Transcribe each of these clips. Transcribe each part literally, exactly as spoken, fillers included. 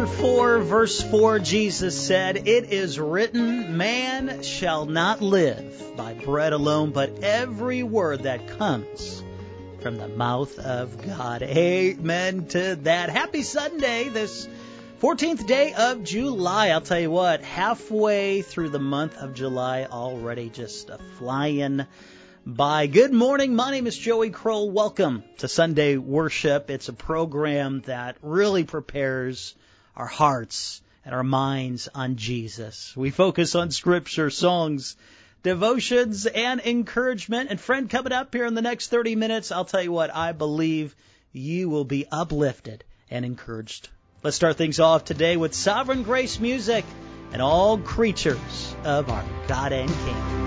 four, verse four, Jesus said, "It is written, man shall not live by bread alone, but every word that comes from the mouth of God." Amen to that. Happy Sunday, this fourteenth day of July. I'll tell you what, halfway through the month of July already, just a flying by. Good morning. My name is Joey Kroll. Welcome to Sunday Worship. It's a program that really prepares our hearts and our minds on Jesus. We focus on scripture, songs, devotions, and encouragement. And friend, coming up here in the next thirty minutes, I'll tell you what, I believe you will be uplifted and encouraged. Let's start things off today with Sovereign Grace music and all creatures of our God and King.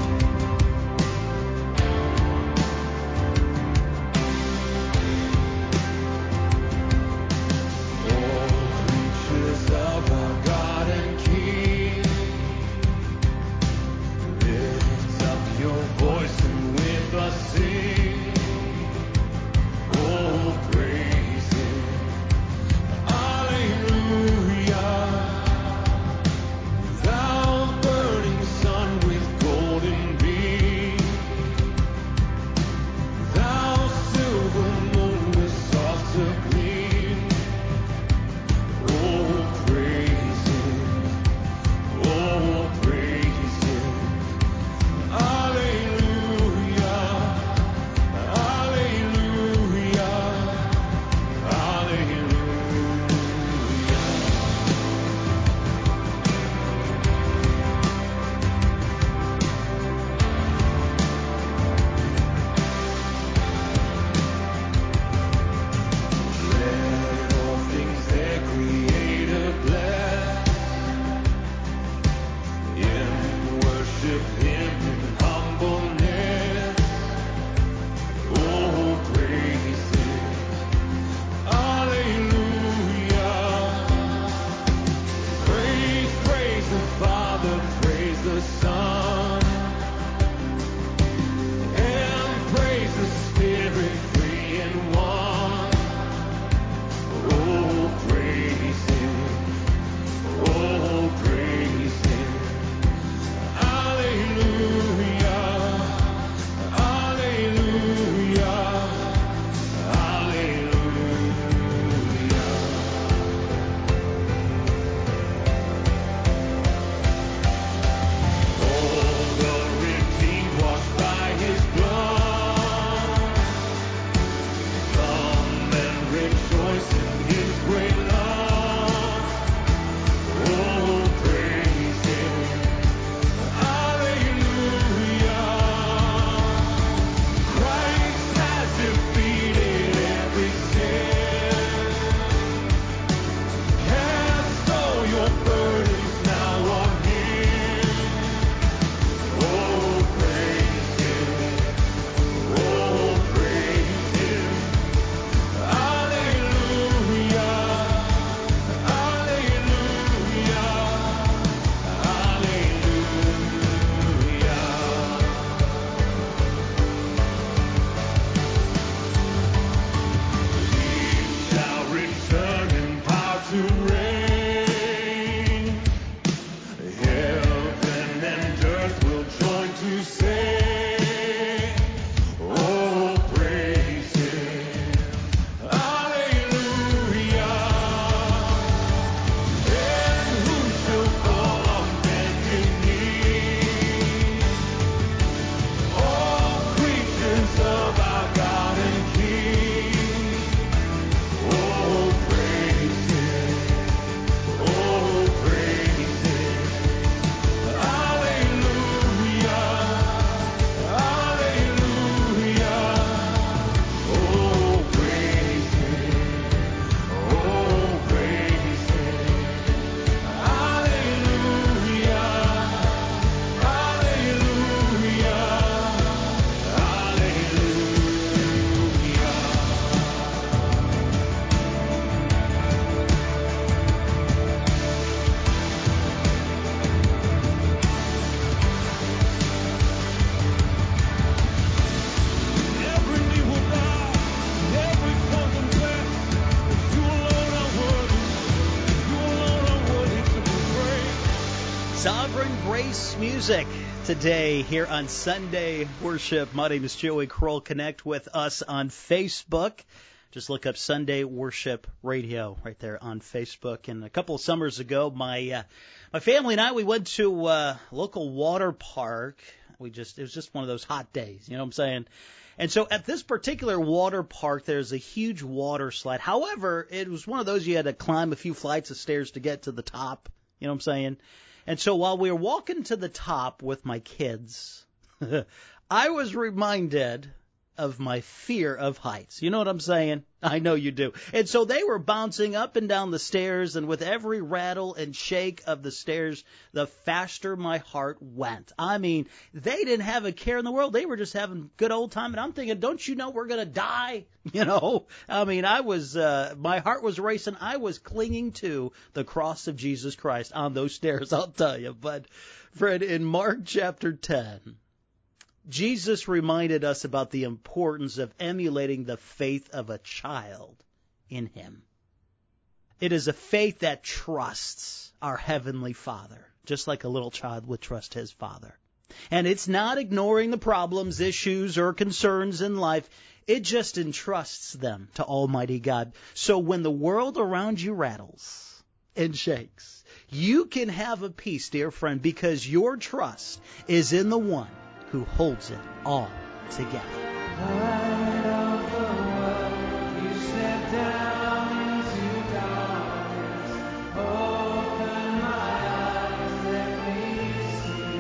Nice music today here on Sunday Worship. My name is Joey Kroll. Connect with us on Facebook. Just look up Sunday Worship Radio right there on Facebook. And a couple of summers ago, my uh, my family and I, we went to uh, a local water park. We just it was just one of those hot days, you know what I'm saying? And so at this particular water park, there's a huge water slide. However, it was one of those you had to climb a few flights of stairs to get to the top, you know what I'm saying? And so while we were walking to the top with my kids, I was reminded of my fear of heights. You know what I'm saying? I know you do. And so they were bouncing up and down the stairs, and with every rattle and shake of the stairs, the faster my heart went. I mean, they didn't have a care in the world. They were just having good old time, and I'm thinking, don't you know we're going to die? You know? I mean, I was, uh, my heart was racing. I was clinging to the cross of Jesus Christ on those stairs, I'll tell you. But, Fred, in Mark chapter ten, Jesus reminded us about the importance of emulating the faith of a child in him. It is a faith that trusts our Heavenly Father, just like a little child would trust his father. And it's not ignoring the problems, issues, or concerns in life. It just entrusts them to Almighty God. So when the world around you rattles and shakes, you can have a peace, dear friend, because your trust is in the one who holds it all together. Light of the world, you step down into darkness. Open my eyes, let me see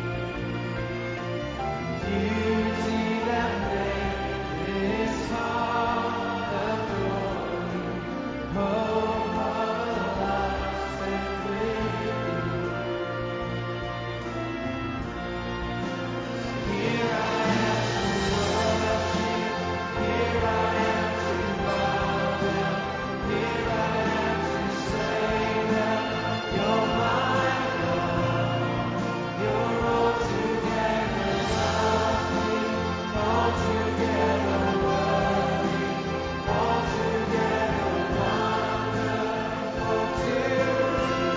beauty that made this heart adore you. Hope of a life spent with you. Here I am to worship, here I am to bow down, here I am to say that you're my God. You're altogether lovely, altogether worthy, altogether wonderful to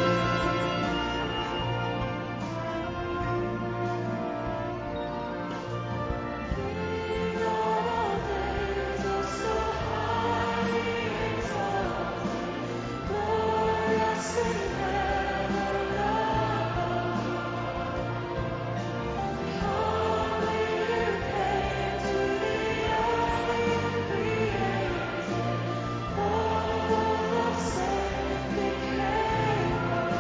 King of all days, oh so highly exalted, glorious in heaven above. Humbly you came to the earth you created, all of sin became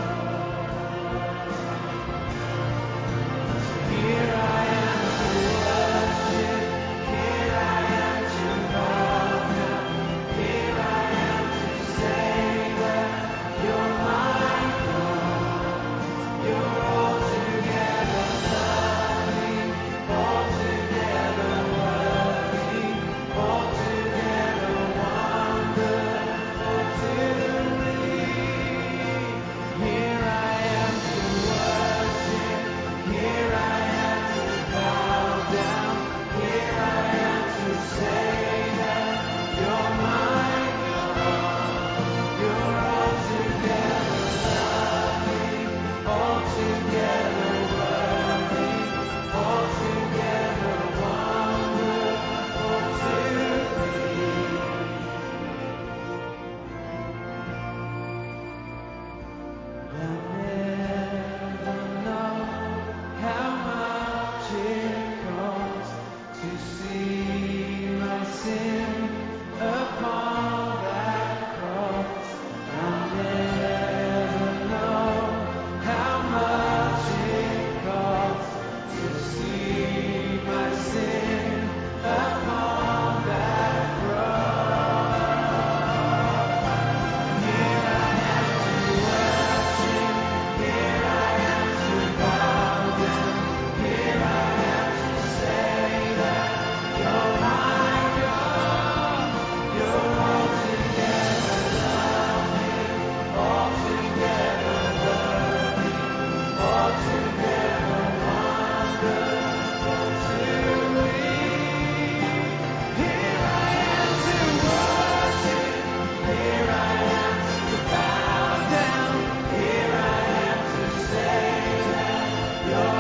Here I am to worship, here I am to bow down, here I am to say that you're my God. You're altogether lovely, altogether worthy, altogether wonderful to me. Here I am to worship, here I am to bow down, here I am to say that you're my God. You're altogether lovely, altogether worthy, altogether wonderful to me. I'll never know how much it costs to see my sin upon that cross. I'll never know how much it costs to see my sin upon that cross. Here I am to worship, here I am to bow down, here I am to say that you're my God. You're altogether lovely, altogether worthy, altogether wonderful to me. Here I am to worship, here I am to bow down, here I am to say that you're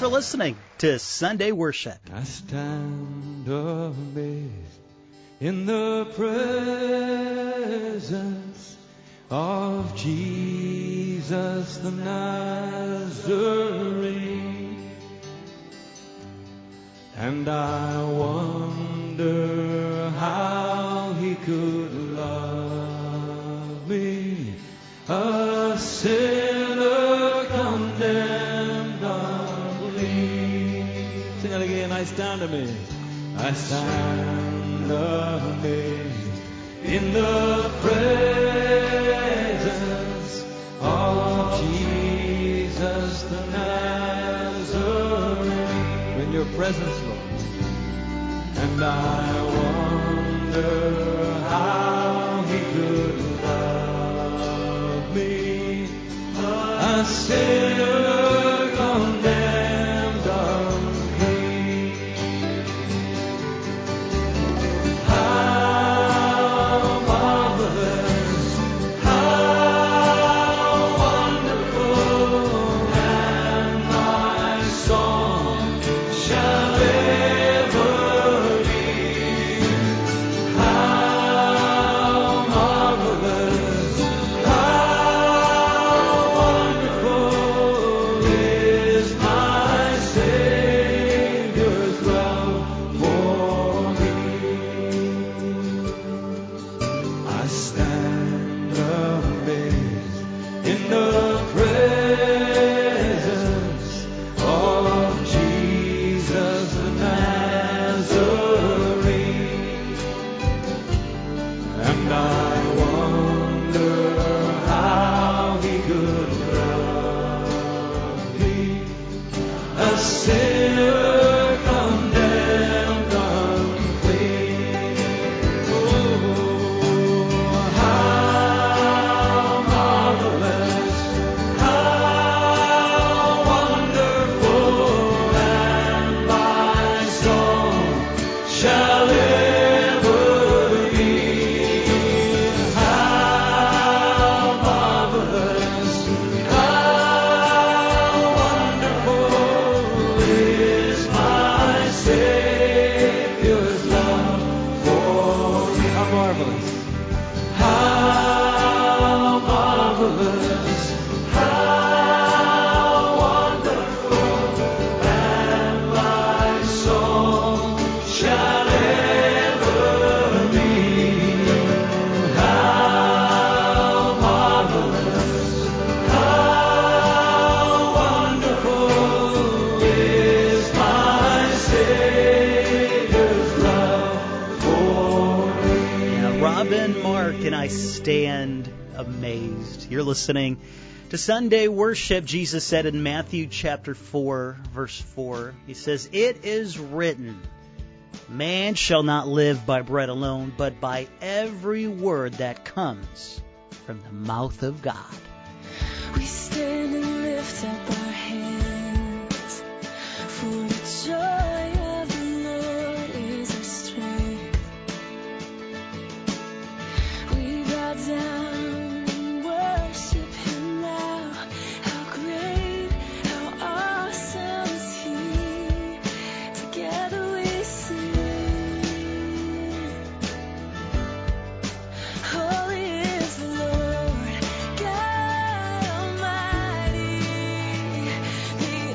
for listening to Sunday Worship. I stand amazed in the presence of Jesus the Nazarene, and I wonder how he could love me, a sinner condemned unclean. Sing that again. I stand amazed. I stand amazed in the presence of Jesus the Nazarene. In your presence, Lord. And I wonder how he could love me, a sinner condemned unclean. How marvelous, how wonderful, and my song shall ever be. How marvelous, how wonderful is my Savior's love for me. I stand amazed in the presence of Jesus the Nazarene, and I wonder how he could love me, a sinner condemned unclean. Oh, how marvelous, how wonderful, and my song shall ever be. How marvelous, how wonderful is my Savior's love for me. How marvelous, how marvelous, how wonderful, and my song shall ever be. How marvelous, how wonderful is my Savior's love for me. Yeah, Robin Mark and I stand amazed. You're listening to Sunday Worship. Jesus said in Matthew chapter four, verse four, he says, "It is written, man shall not live by bread alone, but by every word that comes from the mouth of God." We stand and lift up our hands, for the joy of the Lord is our strength. We bow down and worship him now. How great, how awesome is he. Together we sing. Holy is the Lord, God Almighty. The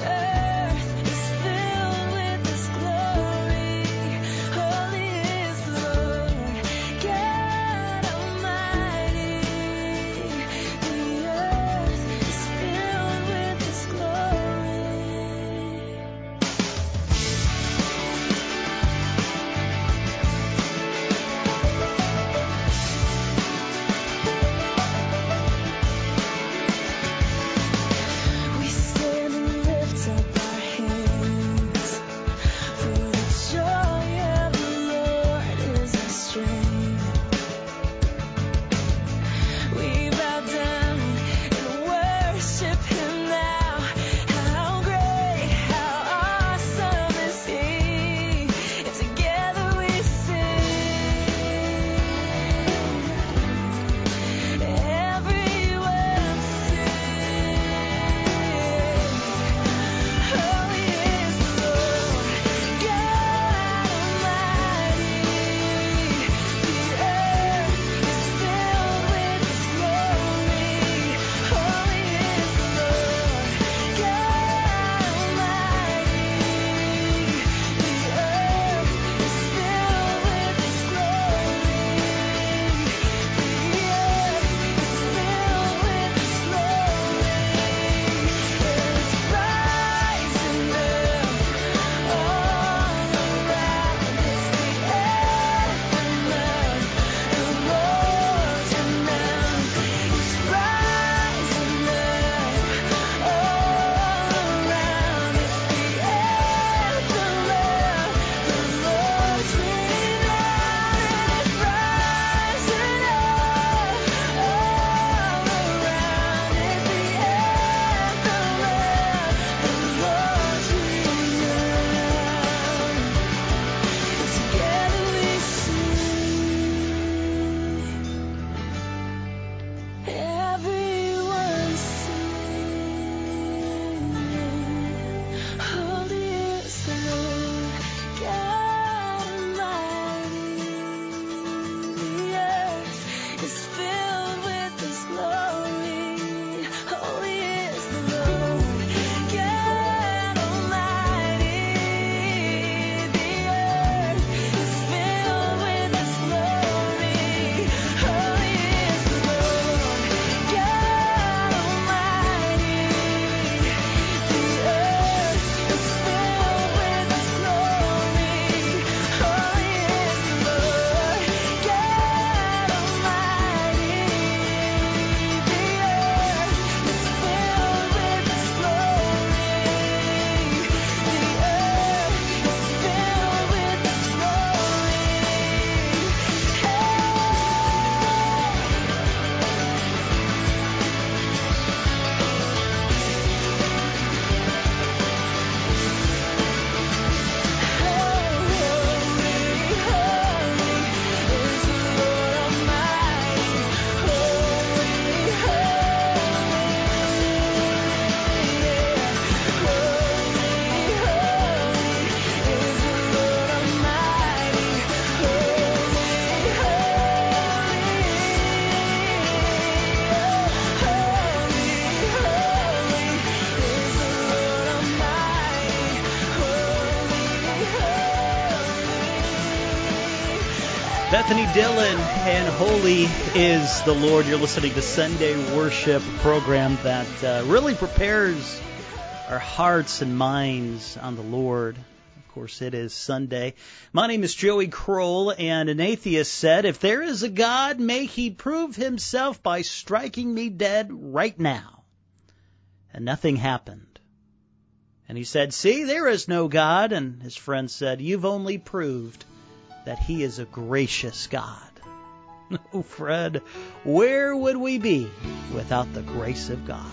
Bethany Dillon and Holy is the Lord. You're listening to Sunday Worship, a program that uh, really prepares our hearts and minds on the Lord. Of course, it is Sunday. My name is Joey Kroll, and an atheist said, "If there is a God, may he prove himself by striking me dead right now." And nothing happened. And he said, "See, there is no God." And his friend said, "You've only proved that he is a gracious God." Oh, Fred, where would we be without the grace of God?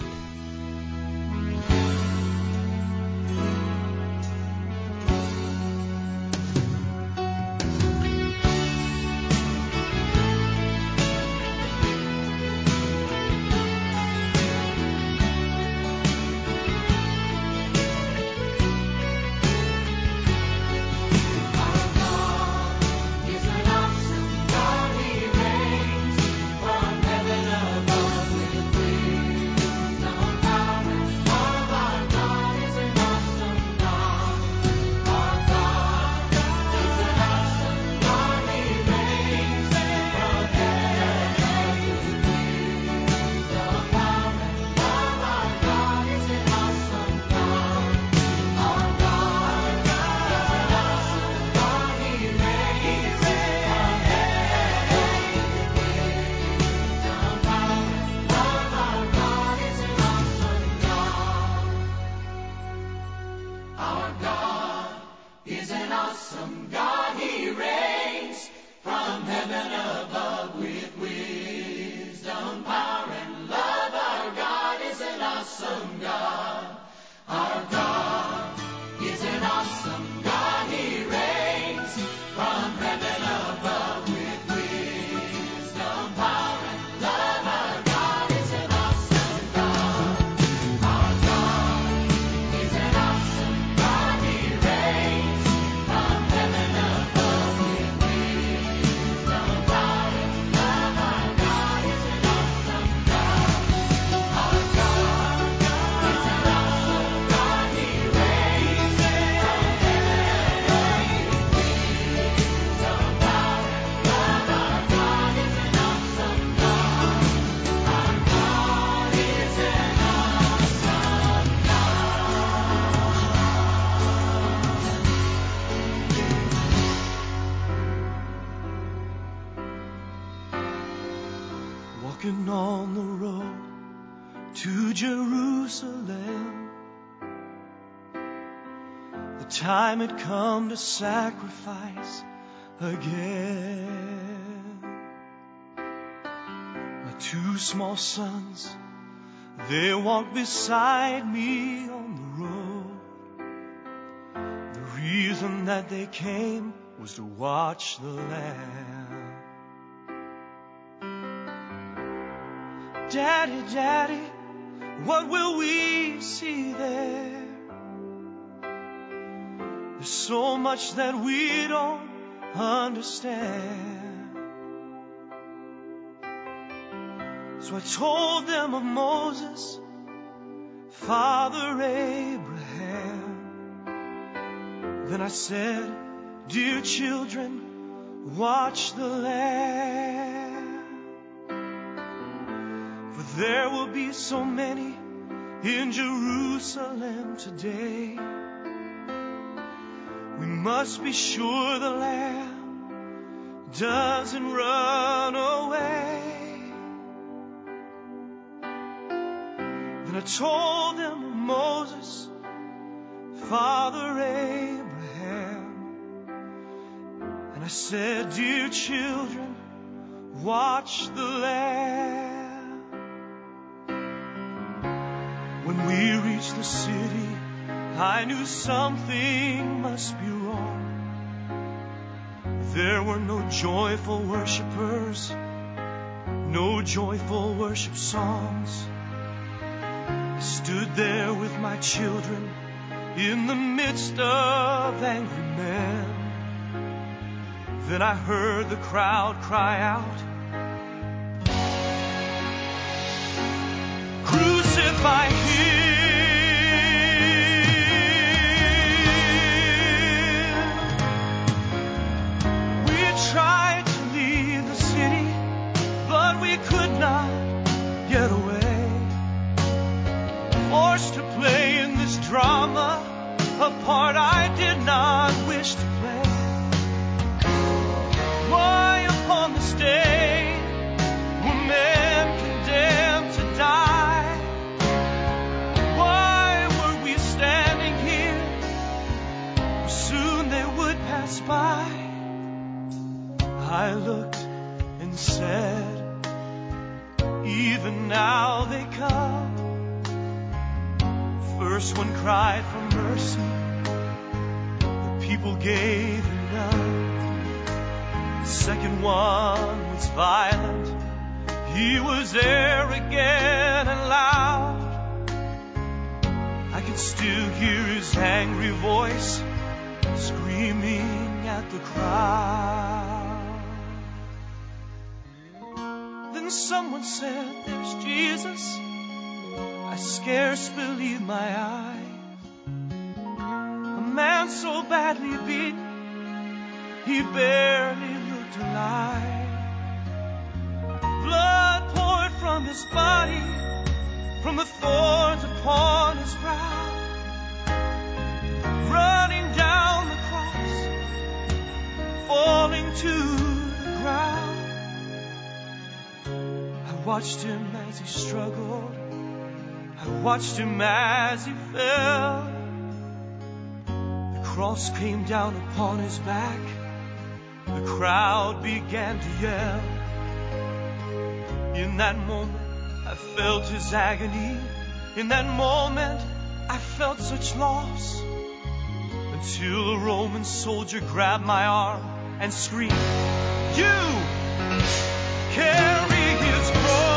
Walking on the road to Jerusalem, the time had come to sacrifice again. My two small sons, they walked beside me on the road. The reason that they came was to watch the Lamb. Daddy, Daddy, what will we see there? There's so much that we don't understand. So I told them of Moses, Father Abraham. Then I said, dear children, watch the Lamb. There will be so many in Jerusalem today. We must be sure the Lamb doesn't run away. Then I told them of Moses, Father Abraham. And I said, dear children, watch the Lamb. When we reached the city, I knew something must be wrong. There were no joyful worshipers, no joyful worship songs. I stood there with my children in the midst of angry men. Then I heard the crowd cry out, crucify him. We tried to wish to play. Why upon this day were men condemned to die? Why were we standing here? Soon they would pass by. I looked and said, even now they come. First one cried for mercy, the people gave him none. The second one was violent, he was arrogant and loud. I could still hear his angry voice screaming at the crowd. Then someone said, there's Jesus. I scarce believed my eyes. A man so badly beaten, he barely looked alive. Blood poured from his body, from the thorns upon his brow, running down the cross, falling to the ground. I watched him as he struggled, I watched him as he fell. The cross came down upon his back. The crowd began to yell. In that moment, I felt his agony. In that moment, I felt such loss. Until a Roman soldier grabbed my arm and screamed, you carry his cross.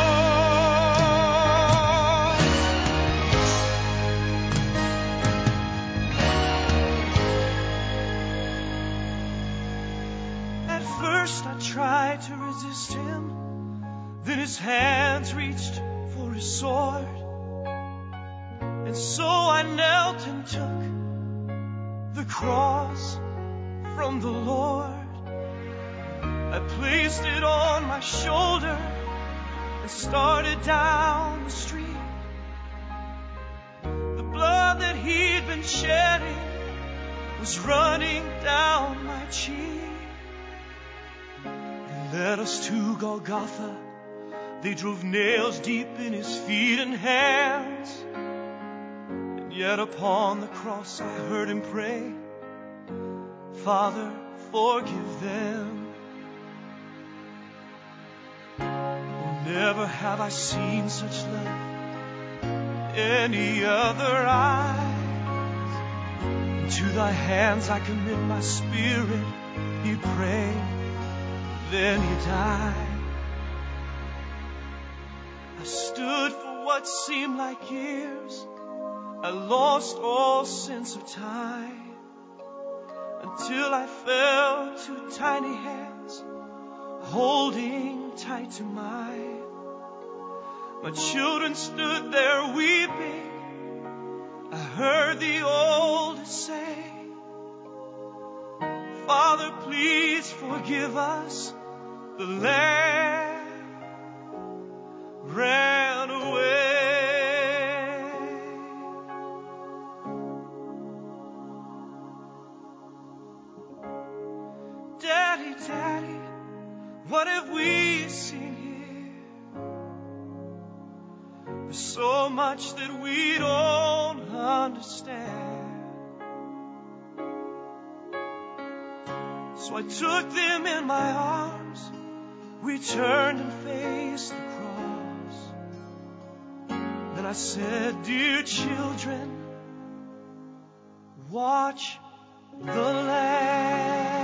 I tried to resist him, then his hands reached for his sword, and so I knelt and took the cross from the Lord. I placed it on my shoulder and started down the street. The blood that he'd been shedding was running down my cheek. Led us to Golgotha. They drove nails deep in his feet and hands. And yet upon the cross I heard him pray, Father, forgive them. Oh, never have I seen such love any other eyes. To thy hands I commit my spirit, he prayed. Then he died. I stood for what seemed like years. I lost all sense of time, until I fell to tiny hands holding tight to mine. My children stood there weeping. I heard the oldest say, Father, please forgive us. The lamb ran away. Daddy, Daddy, what have we seen here? There's so much that we don't understand. So I took them in my arms. We turned and faced the cross. Then I said, dear children, watch the Lamb.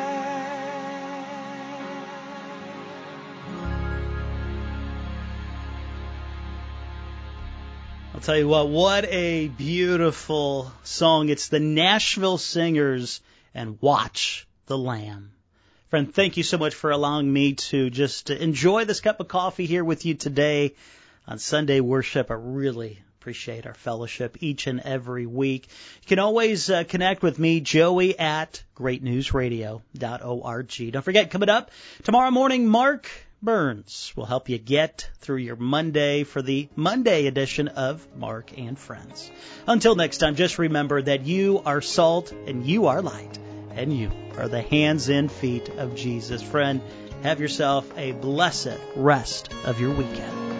I'll tell you what, what a beautiful song. It's the Nashville Singers and Watch the Lamb. Friend, thank you so much for allowing me to just enjoy this cup of coffee here with you today on Sunday worship. I really appreciate our fellowship each and every week. You can always uh, connect with me, Joey, at great news radio dot org. Don't forget, coming up tomorrow morning, Mark Burns will help you get through your Monday for the Monday edition of Mark and Friends. Until next time, just remember that you are salt and you are light. and you are the hands and feet of Jesus. Friend, have yourself a blessed rest of your weekend.